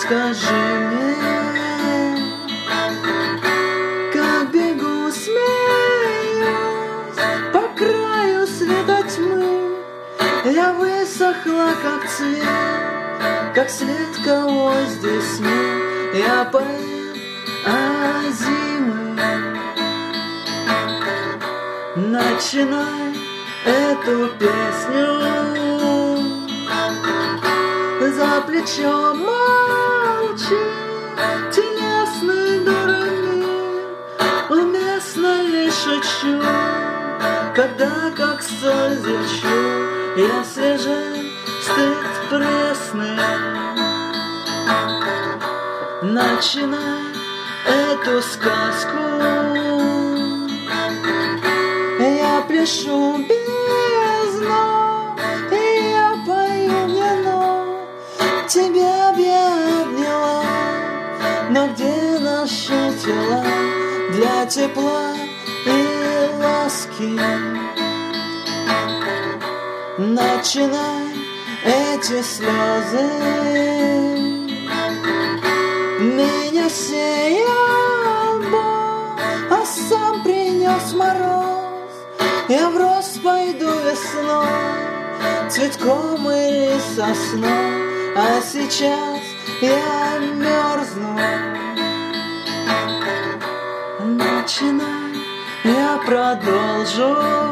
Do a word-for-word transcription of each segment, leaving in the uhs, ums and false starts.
скажи мне, как бегу, смеюсь по краю света тьмы. Я высохла, как цвет, как след, кого здесь нет. Я поэт, а зимы. Начинай эту песню. За плечом молчи, телесный дурный. Уместно ли шучу, когда как соль зельчу? Я свежий, стыд пресный. Начинай эту сказку. Я пляшу бездну, и я пою вино. Тебя б я обняла, но где наши тела для тепла и ласки? Начинай эти слезы. Меня сеял Бог, а сам принес мороз. Я в рост пойду весной, цветком или сосной, а сейчас я мерзну. Начинай, я продолжу.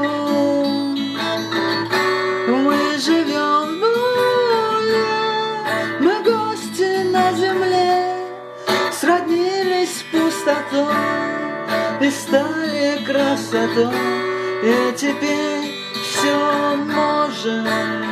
Мы живем в воле, мы гости на земле, сроднились с пустотой и стали красотой, и теперь все можем.